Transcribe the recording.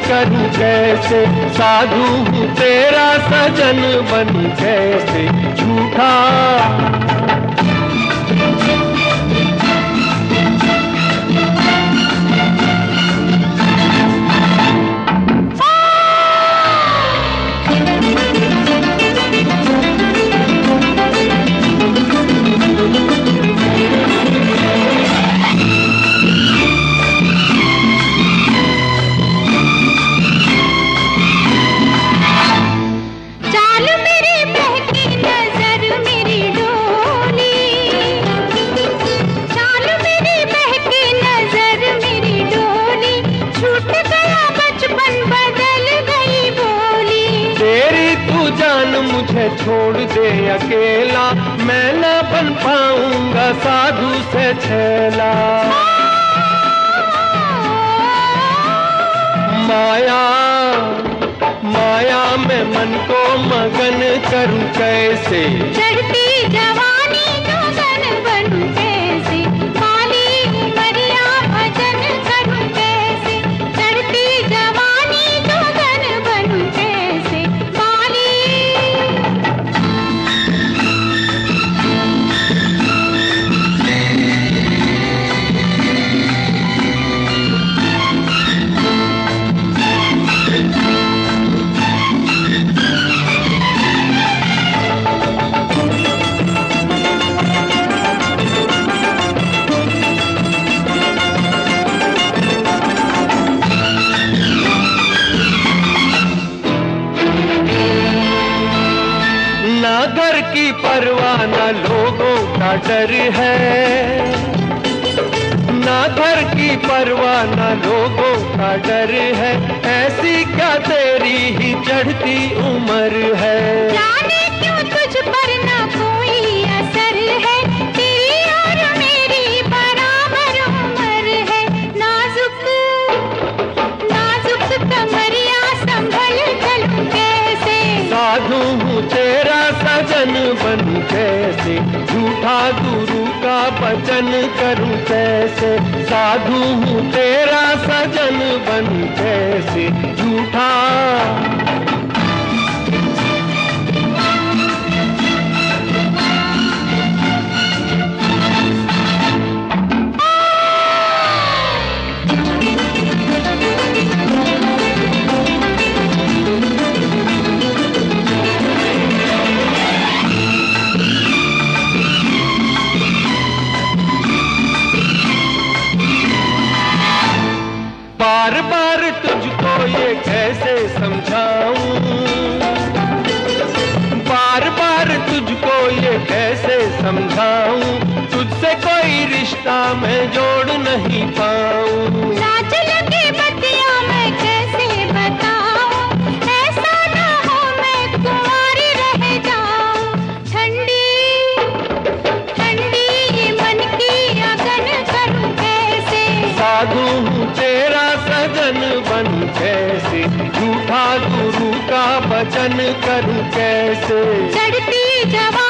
करूं कैसे, साधु हूँ तेरा सजन बनूं कैसे झूठा। मुझे छोड़ दे अकेला, मैं न बन पाऊंगा साधु से छैला। माया माया में मन को मगन करूं कैसे, चढ़ती जवानी जोगन बनूं कैसे, काली उमरिया भजन करूं कैसे, चढ़ती जवानी जोगन बनूं कैसे काली। घर की परवाह न लोगों का डर है, ना घर की परवाह न लोगों का डर है, ऐसी क्या तेरी ही चढ़ती उम्र है। जाने क्यों तुझ पर ना कोई असर है, तेरी और मेरी बराबर उम्र है। नाजुक नाजुक कमरिया संभल चलूं कैसे, साधु हूँ तेरा सजन बनूं कैसे, झूठा गुरु का वचन करूं कैसे, साधु हूँ तेरा सजन बनूं कैसे झूठा। बार बार तुझको ये कैसे समझाऊं, बार बार तुझको ये कैसे समझाऊं, तुझसे कोई रिश्ता मैं जोड़ नहीं पाऊं। लाज लगे बतिया मैं कैसे बताऊं, ऐसा ना हो मैं कुंवारी रह जाऊं। ठंडी ठंडी ये मन की अगन करूं कैसे, साधु हूँ तेरा सजन बनूं कैसे, झूठा गुरु का वचन करूं कैसे। चढ़ती जवानी